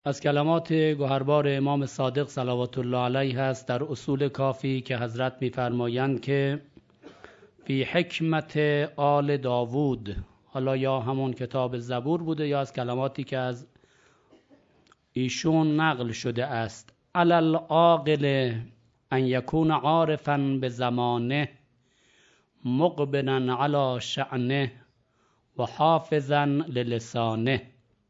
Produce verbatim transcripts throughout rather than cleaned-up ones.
از کلمات گوهربار امام صادق صلوات الله علیه است در اصول کافی که حضرت می‌فرمایند که فی حکمت آل داوود، حالا یا همون کتاب زبور بوده یا از کلماتی که از ایشون نقل شده است. علی العاقل ان یکون عارفا به زمانه مقبلا علی شأنه و حافظا للسانه.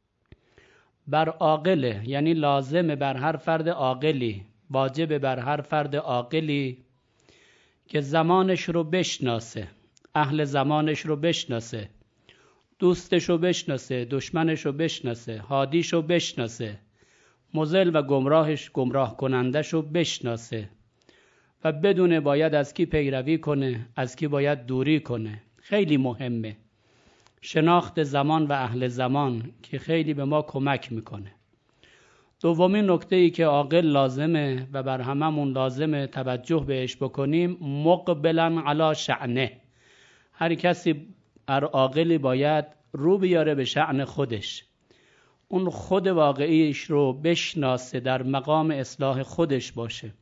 بر عاقل یعنی لازم بر هر فرد عاقلی، واجب بر هر فرد عاقلی که زمانش رو بشناسه، اهل زمانش رو بشناسه، دوستش رو بشناسه، دشمنش رو بشناسه، هادیش رو بشناسه، مضل و گمراهش گمراه کنندش رو بشناسه و بدونه باید از کی پیروی کنه، از کی باید دوری کنه. خیلی مهمه شناخت زمان و اهل زمان که خیلی به ما کمک میکنه. دومین نکته ای که عاقل لازمه و بر هممون لازمه توجه بهش بکنیم، مقبلا علی شأنه. هر کسی هر عاقلی باید رو بیاره به شأن خودش، اون خود واقعیش رو بشناسه، در مقام اصلاح خودش باشه،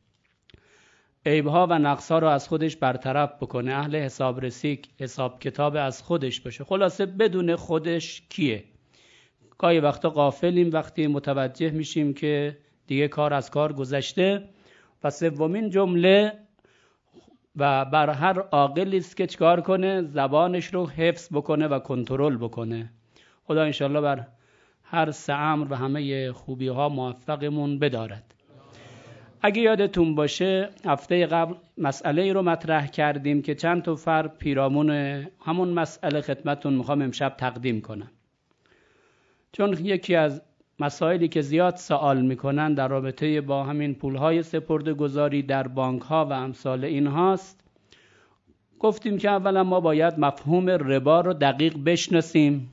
عیبها و نقصها رو از خودش برطرف بکنه، اهل حسابرسی حساب کتاب از خودش باشه، خلاصه بدون خودش کیه. گاهی وقتا غافلیم وقتی متوجه میشیم که دیگه کار از کار گذشته. و سومین جمله و بر هر عاقلی است که چیکار کنه، زبانش رو حفظ بکنه و کنترل بکنه. خدا انشالله بر هر سه امر و همه خوبی ها موفقمون بدارد. اگه یادتون باشه هفته قبل مسئله ای رو مطرح کردیم که چند تا فرق پیرامون همون مسئله خدمتون میخوام امشب تقدیم کنم، چون یکی از مسائلی که زیاد سوال میکنن در رابطه با همین پولهای سپرده گذاری در بانک ها و امثال این هاست. گفتیم که اولا ما باید مفهوم ربا رو دقیق بشناسیم،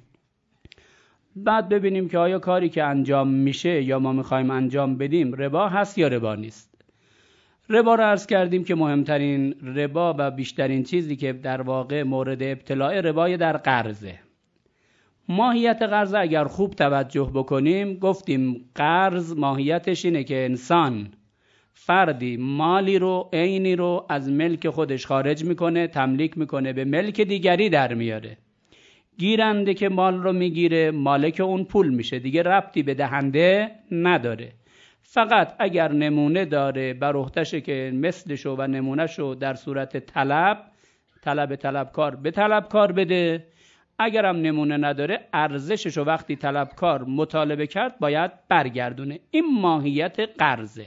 بعد ببینیم که آیا کاری که انجام میشه یا ما میخوایم انجام بدیم ربا هست یا ربا نیست. ربا رو عرض کردیم که مهمترین ربا و بیشترین چیزی که در واقع مورد ابتلاع ربای در قرضه. ماهیت قرض اگر خوب توجه بکنیم، گفتیم قرض ماهیتش اینه که انسان فردی مالی رو، عینی رو از ملک خودش خارج میکنه، تملیک میکنه، به ملک دیگری در میاره. گیرنده که مال رو میگیره مالک اون پول میشه، دیگه ربطی به دهنده نداره. فقط اگر نمونه داره بر عهده‌شه که مثلشو و نمونهشو در صورت طلب طلب طلبکار به طلبکار بده، اگرم نمونه نداره ارزششو وقتی طلبکار مطالبه کرد باید برگردونه. این ماهیت قرضه.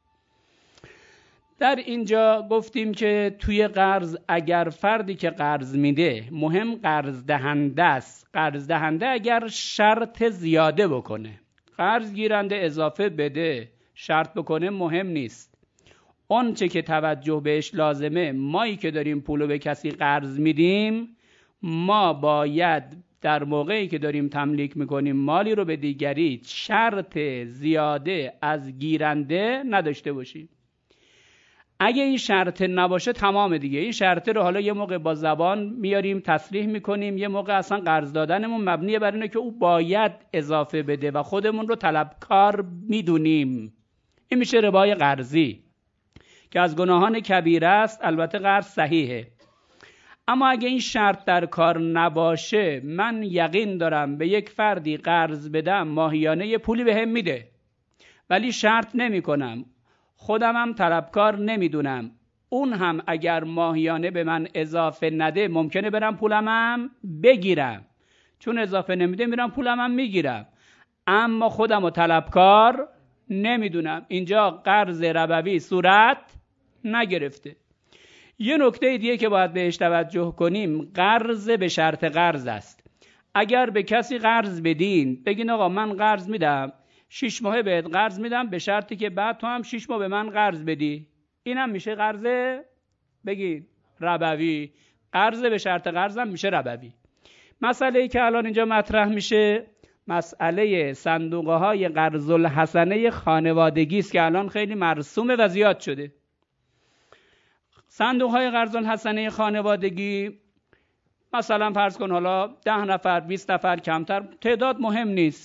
در اینجا گفتیم که توی قرض اگر فردی که قرض میده، مهم قرض دهنده است، قرض دهنده اگر شرط زیاده بکنه، قرض گیرنده اضافه بده، شرط بکنه، مهم نیست. اون چه که توجه بهش لازمه، مایی که داریم پولو به کسی قرض میدیم، ما باید در موقعی که داریم تملیک میکنیم مالی رو به دیگری شرط زیاده از گیرنده نداشته باشیم. اگه این شرط نباشه تمام دیگه. این شرط رو حالا یه موقع با زبان میاریم تصریح میکنیم، یه موقع اصلا قرض دادنمون مبنیه بر اینه که او باید اضافه بده و خودمون رو طلبکار میدونیم. این میشه ربای قرضی که از گناهان کبیره است. البته قرض صحیحه، اما اگه این شرط در کار نباشه، من یقین دارم به یک فردی قرض بدم ماهیانه یه پولی بهم میده ولی شرط نمی کنم، خودم هم طلبکار نمیدونم، اون هم اگر ماهیانه به من اضافه نده ممکنه برم پولم هم بگیرم، چون اضافه نمیده میرم پولم هم میگیرم، اما خودم رو طلبکار نمیدونم. اینجا قرض ربوی صورت نگرفته. یه نکته دیگه که باید بهش توجه کنیم، قرض به شرط قرض است. اگر به کسی قرض بدین، بگین آقا من قرض میدم، شش ماه بهت قرض میدم به شرطی که بعد تو هم شش ماه به من قرض بدی، این هم میشه قرض بگید ربوی. قرض به شرط قرض هم میشه ربوی. مسئله‌ای که الان اینجا مطرح میشه مسئله صندوقه های قرض الحسنه خانوادگی است که الان خیلی مرسومه و زیاد شده. صندوق های قرض الحسنه خانوادگی مثلا فرض کن حالا ده نفر، بیست نفر، کمتر، تعداد مهم نیست،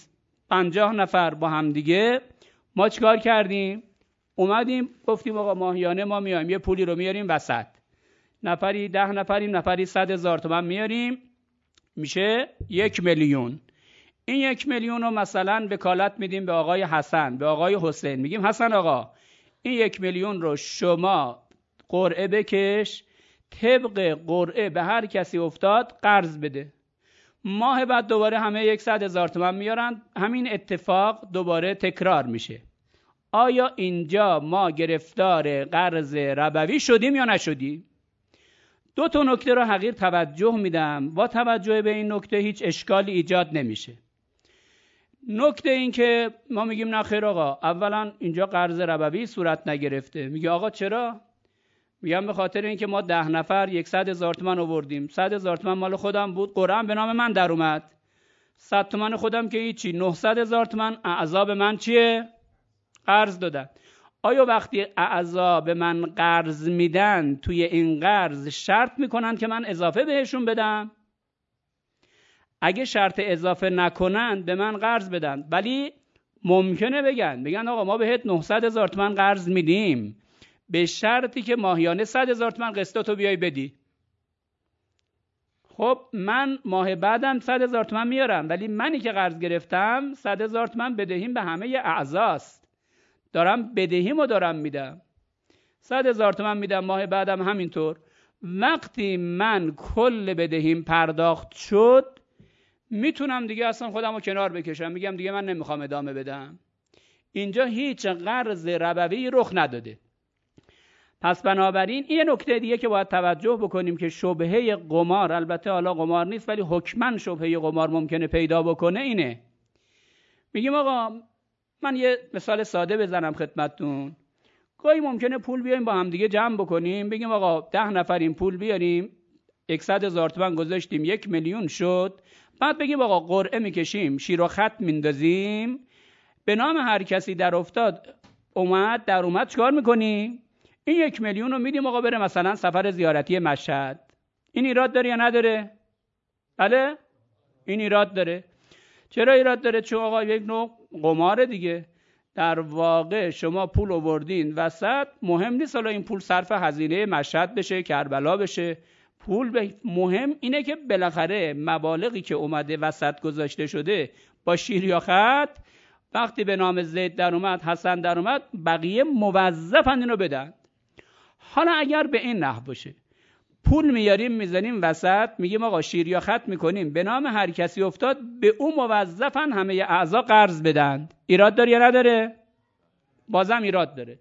پنجاه نفر با هم دیگه ما چیکار کردیم؟ اومدیم گفتیم آقا ماهیانه ما میایم یه پولی رو میاریم وسط، نفری ده نفریم، نفری صد هزار تومان میاریم، میشه یک میلیون. این یک میلیون رو مثلا وکالت میدیم به آقای حسن، به آقای حسین، میگیم حسن آقا این یک میلیون رو شما قرعه بکش، طبق قرعه به هر کسی افتاد قرض بده. ماه بعد دوباره همه صد هزار تومان میارن، همین اتفاق دوباره تکرار میشه. آیا اینجا ما گرفتار قرض ربوی شدیم یا نشدیم؟ دو تا نکته رو حقیر توجه میدم، با توجه به این نکته هیچ اشکالی ایجاد نمیشه. نکته این که ما میگیم نه خیر آقا، اولا اینجا قرض ربوی صورت نگرفته. میگه آقا چرا؟ میگم به خاطر اینکه ما ده نفر صد هزار تومان آوردیم، صد هزار تومان مال خودم بود، قرعه به نام من در اومد، صد تومان خودم که هیچی، نهصد هزار تومان اعضا به من چیه؟ قرض دادن. آیا وقتی اعضا به من قرض میدن توی این قرض شرط میکنن که من اضافه بهشون بدم؟ اگه شرط اضافه نکنن به من قرض بدن، ولی ممکنه بگن بگن آقا ما بهت نهصد هزار تومان قرض میدیم به شرطی که ماهیانه صد هزار تومان قسطاتو بیای بدی. خب من ماه بعدم صد هزار تومان میارم، ولی منی که قرض گرفتم صد هزار تومان بدهیم به همه اعضاست، دارم بدهیمو دارم میدم، صد هزار تومان میدم، ماه بعدم همینطور. وقتی من کل بدهیم پرداخت شد میتونم دیگه اصلا خودمو کنار بکشم، میگم دیگه من نمیخوام ادامه بدم. اینجا هیچ قرض ربوی رخ نداده. پس بنابراین این نکته دیگه که باید توجه بکنیم که شبهه قمار، البته حالا قمار نیست ولی حکماً شبهه قمار ممکنه پیدا بکنه، اینه. میگیم آقا من یه مثال ساده بزنم خدمتتون. گاهی ممکنه پول بیایم با هم دیگه جمع بکنیم، بگیم آقا ده نفر این پول بیاریم، صد هزار تومان گذاشتیم، یک میلیون شد. بعد بگیم آقا قرعه میکشیم، شیر و خط میندازیم، به نام هر کسی در افتاد اومد در اومد چیکار میکنیم؟ این یک میلیون رو میدیم آقا بره مثلا سفر زیارتی مشهد. این ایراد داره یا نداره؟ بله؟ این ایراد داره. چرا ایراد داره؟ چون آقا یک نوع قماره دیگه. در واقع شما پول آوردین وسط، مهم نیست حالا این پول صرف هزینه مشهد بشه، کربلا بشه، پول به مهم اینه که بالاخره مبالغی که اومده وسط گذاشته شده با شیر یا خط، وقتی به نام زید در اومد، حسن در اومد، بقیه موظفن اینو بدن. حالا اگر به این نحو باشه پول میاریم میزنیم وسط، میگیم آقا شیر یا خط میکنیم، به نام هر کسی افتاد به اون موظفن همه اعضا قرض بدن، ایراد داره یا نداره؟ بازم ایراد داره.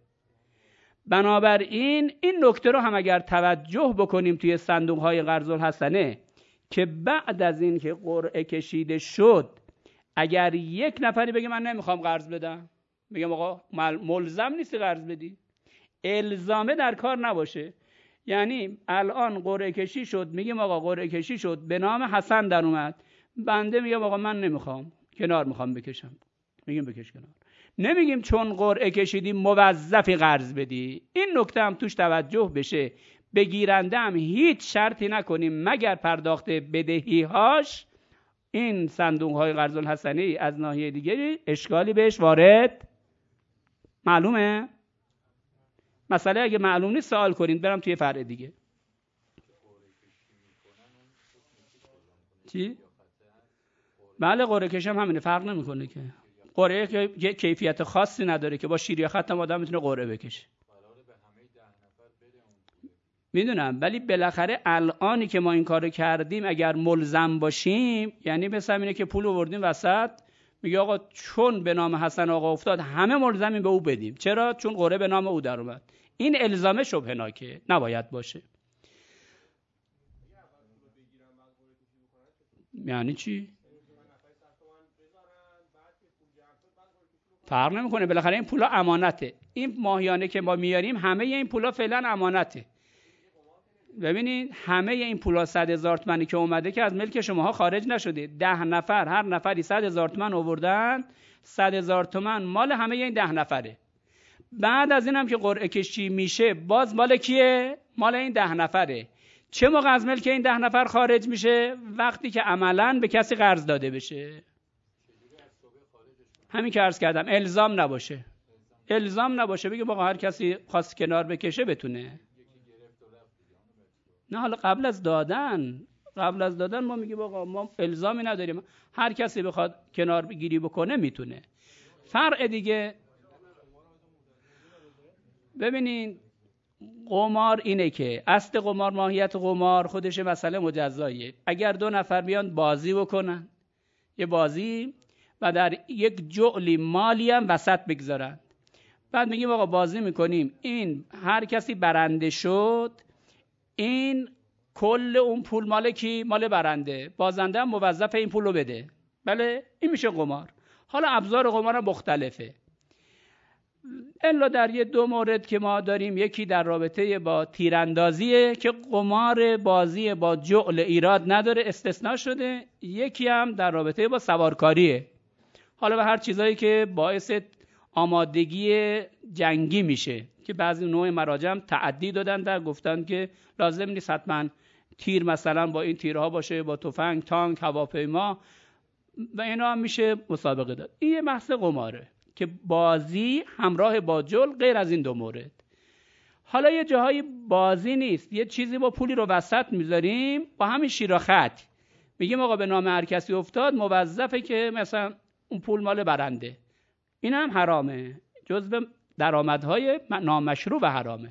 بنابراین این نکته رو هم اگر توجه بکنیم توی صندوق های قرض الحسنه که بعد از این که قرعه کشیده شد اگر یک نفری بگه من نمیخوام قرض بدم، میگم آقا ملزم نیستی قرض بدی، الزامه در کار نباشه. یعنی الان قرعه کشی شد، میگیم آقا قرعه کشی شد، به نام حسن در اومد، بنده میگم آقا من نمیخوام، کنار میخوام بکشم، میگیم بکش کنار. نمیگیم چون قرعه کشیدی موظفی قرض بدی. این نکته هم توش توجه بشه. بگیرنده هم هیچ شرطی نکنیم مگر پرداخت بدهی‌هاش. این صندوق های قرض الحسنه از ناحیه دیگری اشکالی بهش وارد معلومه؟ مسئله اگه معلوم نیست سوال کنید، برم توی فرع دیگه. چی؟ بله قرعه کشی هم همینه، فرق نمیکنه که. قرعه که کیفیت خاصی نداره که با شیر یا خط هم آدم میتونه قرعه بکشه. میدونم، ولی بالاخره الانی که ما این کارو کردیم اگر ملزم باشیم، یعنی مثلا اینه که پول آوردیم وسط، میگه آقا چون به نام حسن آقا افتاد همه ملزمیم به او بدیم. چرا؟ چون قرعه به نام او در اومد. این الزامه شبهناکه، نباید باشه. یعنی چی؟ فرق نمیکنه، بالاخره این پولا امانته. این ماهیانه که ما میاریم همه این پولا فعلا امانته. ببینید همه این پولا صد هزار تومانی که اومده که از ملک شماها خارج نشده. ده نفر هر نفری صد هزار تومان آوردن، صد هزار تومان مال همه این ده نفره. بعد از این هم که قرعه کشی میشه باز مال کیه؟ مال این ده نفره. چه موقع از ملک این ده نفر خارج میشه؟ وقتی که عملاً به کسی قرض داده بشه. همین که عرض کردم الزام نباشه، الزام نباشه بگه آقا هر کسی خواست کنار بکشه بتونه. نه حالا قبل از دادن قبل از دادن ما میگیم آقا ما الزامی نداریم، هر کسی بخواد کنار گیری بکنه میتونه. فرق دیگه ببینین، قمار اینه که اصل قمار، ماهیت قمار خودش مسئله مجزاییه. اگر دو نفر بیان بازی بکنن یه بازی و در یک جعلی مالی هم وسط بگذارن، بعد میگیم آقا بازی میکنیم، این هر کسی برنده شد این کل اون پول مال کی؟ مال برنده، بازنده هم موظف این پول رو بده. بله این میشه قمار. حالا ابزار قمار هم مختلفه، الا در یه دو مورد که ما داریم، یکی در رابطه با تیراندازیه که قمار بازی با جعل ایراد نداره، استثناء شده. یکی هم در رابطه با سوارکاریه، حالا به هر چیزایی که باعث آمادگی جنگی میشه که بعضی نوع مراجع هم تعدی دادن در گفتن که لازم نیست حتما تیر مثلا با این تیرها باشه، با تفنگ، تانک، هواپیما و اینا هم میشه مسابقه داد. این یه بحث قماره که بازی همراه با جل، غیر از این دو مورد. حالا یه جاهای بازی نیست، یه چیزی با پولی رو وسط میذاریم، با همین شیر و خط میگیم آقا به نام هر کسی افتاد موظفه که مثلا اون پول مال برنده. این هم حرامه، جزو درآمدهای نامشروع و حرامه.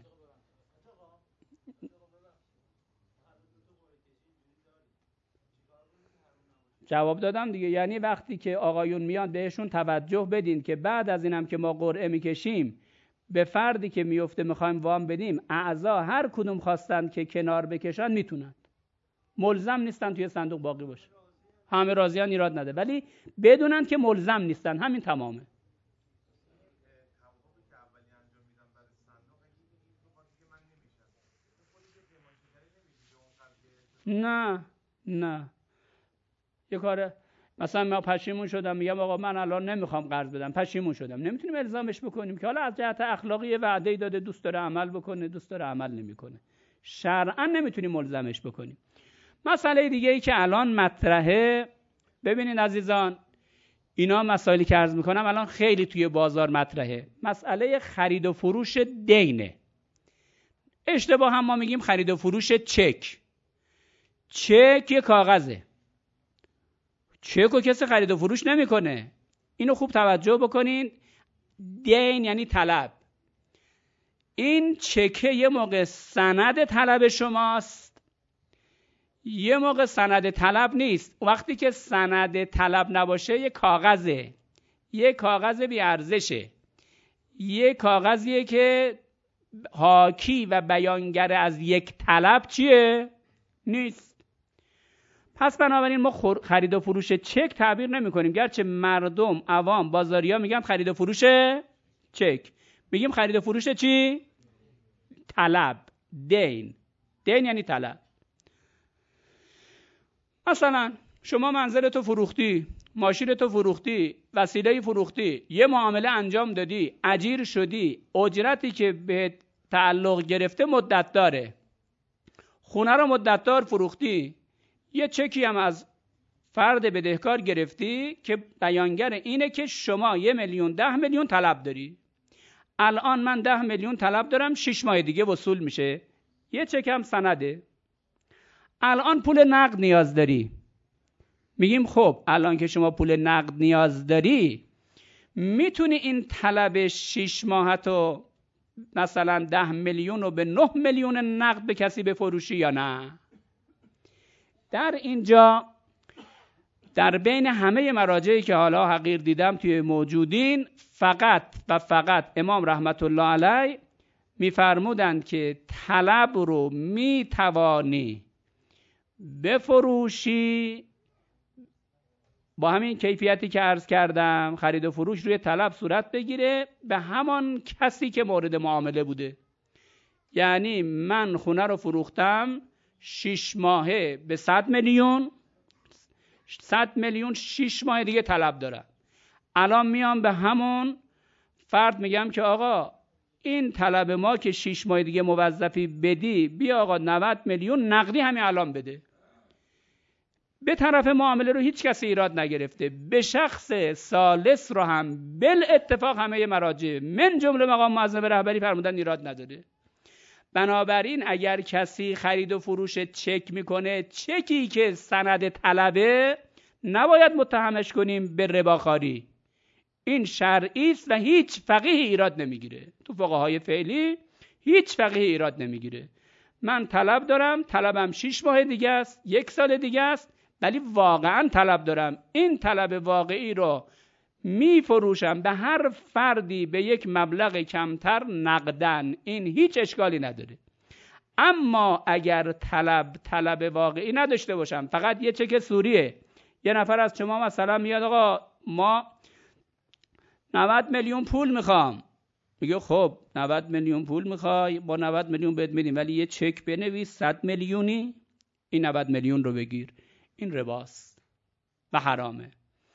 جواب دادم دیگه، یعنی وقتی که آقایون میان بهشون توجه بدین که بعد از اینم که ما قرعه میکشیم به فردی که میفته میخوایم وام بدیم، اعضا هر کدوم خواستن که کنار بکشن میتونن، ملزم نیستن توی صندوق باقی باشه. همه راضیان ایراد نده، ولی بدونن که ملزم نیستن، همین تمامه. نه نه یه کاره مثلا ما پشیمون شدم میگم آقا من الان نمیخوام قرض بدم، پشیمون شدم، نمیتونیم الزامش بکنیم که حالا از جهت اخلاقی وعده داده، دوست داره عمل بکنه، دوست داره عمل نمیکنه، شرعا نمیتونیم ملزمش بکنیم. مسئله دیگه ای که الان مطرحه، ببینید عزیزان، اینا مسائلی که عرض میکنم الان خیلی توی بازار مطرحه، مسئله خرید و فروش دینه. اشتباه هم ما میگیم خرید و فروش چک. چک یه کاغذه، چک رو کسی خرید و فروش نمیکنه. اینو خوب توجه بکنین. دین یعنی طلب. این چکه یه موقع سند طلب شماست، یه موقع سند طلب نیست. وقتی که سند طلب نباشه یه کاغذه، یه کاغذ بی ارزشه، یه کاغذیه که حاکی و بیانگر از یک طلب چیه؟ نیست. پس بنابراین ما خرید و فروش چک تعبیر نمی کنیم، گرچه مردم عوام بازاریا میگن خرید و فروش چک، میگیم خرید و فروش چی؟ طلب، دین. دین یعنی طلب. مثلا شما منزلتو فروختی، ماشینتو فروختی، وسیله فروختی، یه معامله انجام دادی، اجیر شدی، اجرتی که به تعلق گرفته مدت داره، خونه رو مدت دار فروختی، یه چکی هم از فرد بدهکار گرفتی که بیانگر اینه که شما یه میلیون ده میلیون طلب داری. الان من ده میلیون طلب دارم، شش ماه دیگه وصول میشه. یه چک هم سنده. الان پول نقد نیاز داری. میگیم خب الان که شما پول نقد نیاز داری، میتونی این طلب شش ماهتو مثلا ده میلیون رو به نه میلیون نقد به کسی بفروشی یا نه؟ در اینجا در بین همه مراجعی که حالا حقیر دیدم توی موجودین، فقط و فقط امام رحمت الله علیه میفرمودند که طلب رو میتوانی بفروشی با همین کیفیتی که عرض کردم، خرید و فروش روی طلب صورت بگیره به همان کسی که مورد معامله بوده. یعنی من خونه رو فروختم شش ماهه به صد میلیون، صد میلیون شش ماه دیگه طلب دارم. الان میام به همون فرد میگم که آقا این طلب ما که شش ماه دیگه موظفی بدی، بیا آقا نود میلیون نقدی همین الان بده. به طرف معامله رو هیچ کسی ایراد نگرفته، به شخص ثالث رو هم بل اتفاق همه مراجع من جمله مقام معظم رهبری فرمودن ایراد نداره. بنابراین اگر کسی خرید و فروش چک میکنه، چکی که سند طلبه، نباید متهمش کنیم به رباخواری. این شرعی است و هیچ فقیه ایراد نمیگیره. تو فقهای فعلی هیچ فقیه ایراد نمیگیره. من طلب دارم، طلبم شش ماه دیگه است، یک سال دیگه است، ولی واقعا طلب دارم. این طلب واقعی رو میفروشم به هر فردی به یک مبلغ کمتر نقدن، این هیچ اشکالی نداره. اما اگر طلب طلب واقعی نداشته باشم، فقط یه چک سوریه، یه نفر از شما مثلا میاد آقا ما نود میلیون پول میخوام، میگه خب نود میلیون پول میخوای، با نود میلیون بهت میدیم، ولی یه چک بنویس صد میلیونی، این نود میلیون رو بگیر. این رباست و حرامه.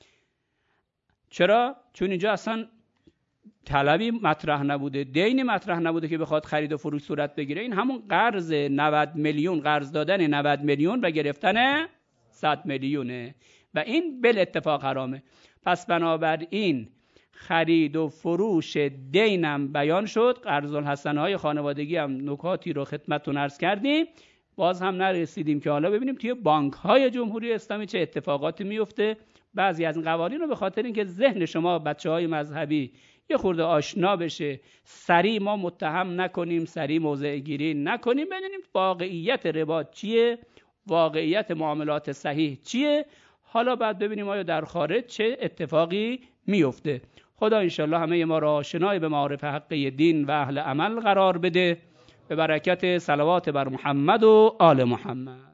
چرا؟ چون اینجا اصلا طلبی مطرح نبوده، دینی مطرح نبوده که بخواد خرید و فروش صورت بگیره. این همون قرض نود میلیون، قرض دادن نود میلیون و گرفتن صد میلیونه و این بل اتفاق حرامه. پس بنابراین خرید و فروش دینم بیان شد، قرض الحسنه های خانوادگی هم نکاتی رو خدمتتون عرض کردیم. باز هم نرسیدیم که حالا ببینیم توی بانک های جمهوری اسلامی چه اتفاقاتی میفته. بعضی از این قوانین رو به خاطر اینکه ذهن شما بچه های مذهبی یه خورده آشنا بشه، سریع ما متهم نکنیم، سریع موضع گیری نکنیم، بدونیم واقعیت ربا چیه، واقعیت معاملات صحیح چیه. حالا بعد ببینیم آیا در خارج چه اتفاقی میفته. خدا انشالله همه ما را آشنای به معارف حقه دین و اهل عمل قرار بده، به برکت صلوات بر محمد و آل محمد.